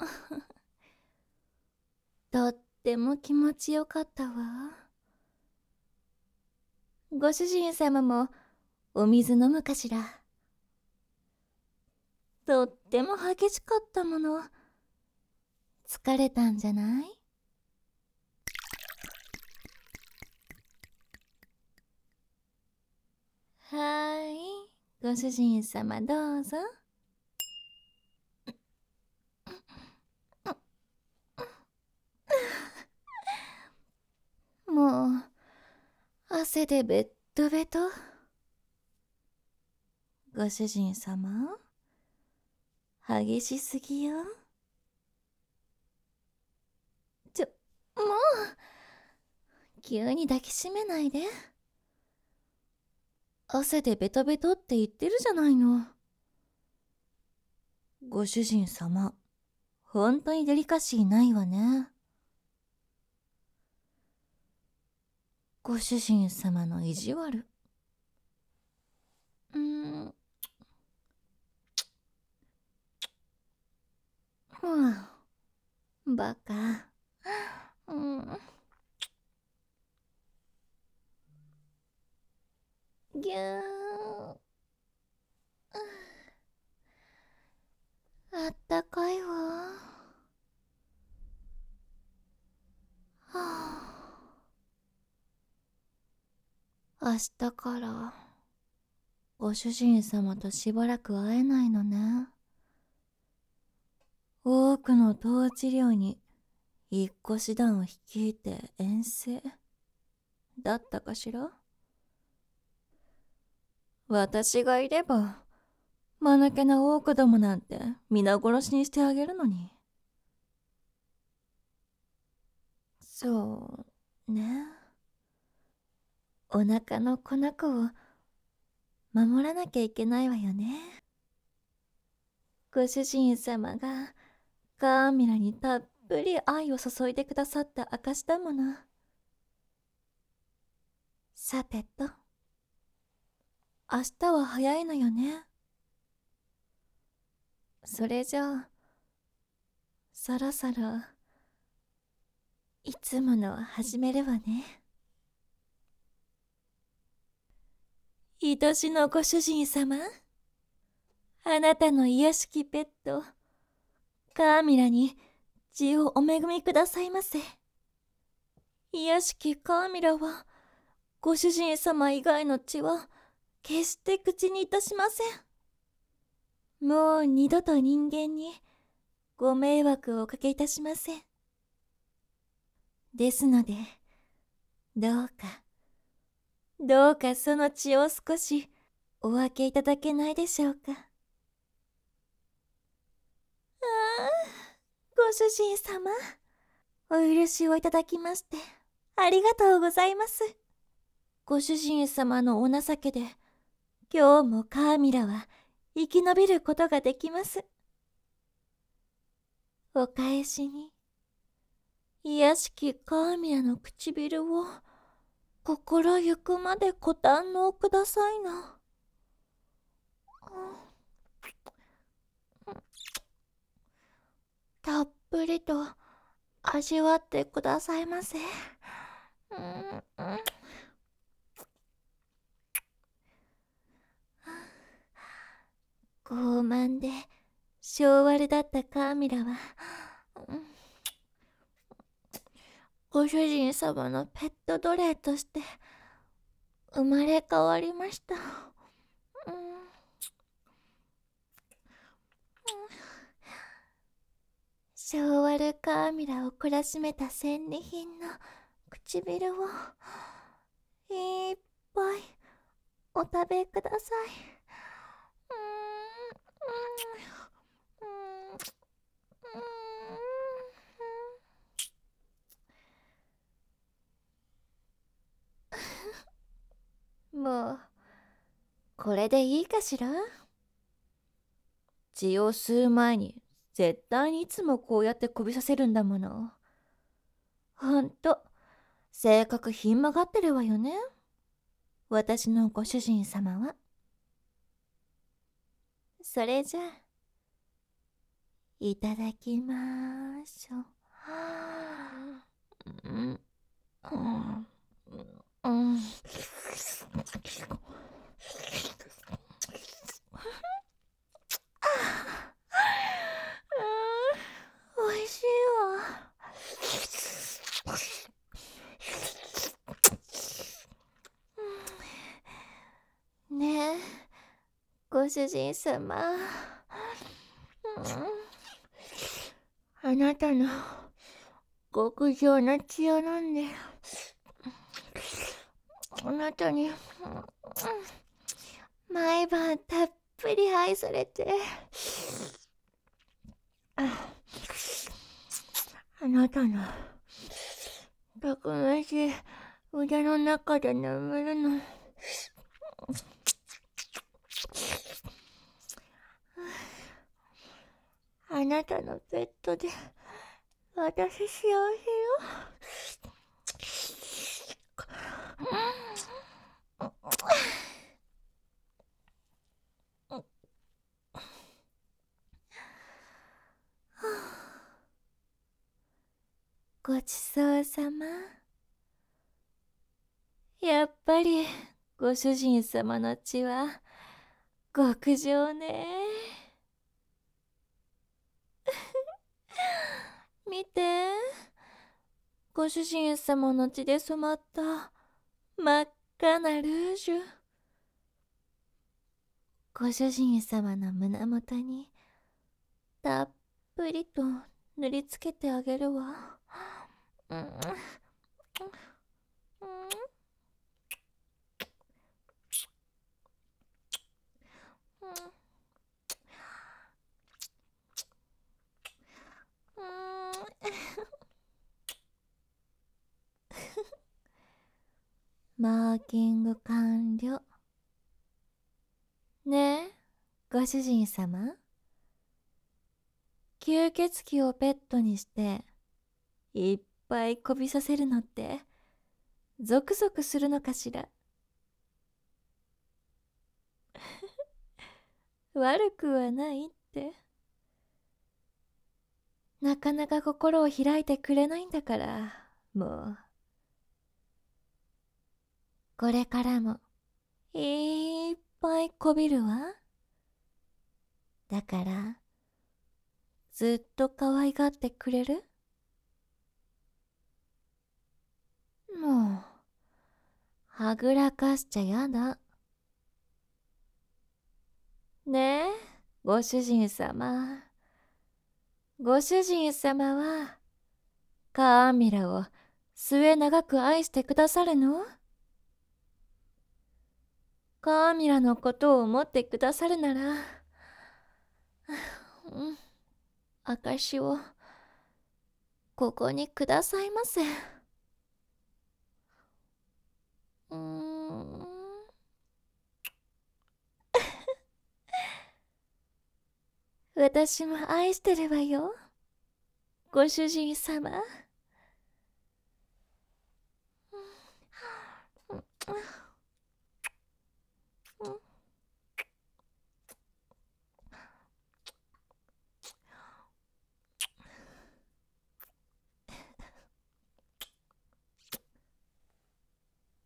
とっても気持ちよかったわ。ご主人様もお水飲むかしら。とっても激しかったもの。疲れたんじゃない？はーい、ご主人様どうぞ。もう汗でベッドベト。ご主人様、激しすぎよ。もう急に抱きしめないで。汗でベトベトって言ってるじゃないの。ご主人様、本当にデリカシーないわね。ご主人様の意地悪。バカ。ぎゅー。あったかいわ。はあ、明日からご主人様としばらく会えないのね。多くの統治領に引っ越し団を率いて遠征だったかしら。私がいれば間抜けな大奥どもなんて皆殺しにしてあげるのに。そうね。お腹の子猫を守らなきゃいけないわよね。ご主人様がカーミラにたっぷり愛を注いでくださった証だもの。さてと、明日は早いのよね。それじゃあ、そろそろいつものを始めるわね。愛しのご主人様、あなたの癒しきペット、カーミラに血をお恵みくださいませ。癒しきカーミラは、ご主人様以外の血は決して口にいたしません。もう二度と人間にご迷惑をおかけいたしません。ですので、どうか、どうかその血を少しお分けいただけないでしょうか。ああ、ご主人様、お許しをいただきましてありがとうございます。ご主人様のお情けで今日もカーミラは生き延びることができます。お返しに癒しきカーミラの唇を心ゆくまでご堪能くださいな。たっぷりと味わってくださいませ。傲慢で性悪だったカーミラは、ご主人様のペット奴隷として生まれ変わりました。性悪カーミラを懲らしめた戦利品の唇をいっぱいお食べください。もうこれでいいかしら。血を吸う前に絶対にいつもこうやってこびさせるんだもの。ほんと性格ひん曲がってるわよね、私のご主人様は。それじゃあいただきまーしょ。うんうんうんおいしいわ。ねえ、ご主人様。あなたの極上の血を飲んで、あなたに毎晩たっぷり愛されて、あなたのたくましい腕の中で眠るの。あなたのベッドで私幸せよ。ごちそうさま。やっぱりご主人様の血は極上ね。見て、ご主人様の血で染まった真っ赤なルージュ。ご主人様の胸元にたっぷりと塗りつけてあげるわ。うんうんマーキング完了。ねえ、ご主人様。吸血鬼をペットにしていっぱいこびさせるのってゾクゾクするのかしら。悪くはないって。なかなか心を開いてくれないんだから、もう。これからもいっぱいこびるわ。だから、ずっと可愛がってくれる？もう、はぐらかしちゃやだ。ねえ、ご主人様。ご主人様は、カーミラを末永く愛してくださるの？カーミラのことを思ってくださるなら、証をここにくださいませ。私も愛してるわよ、ご主人様。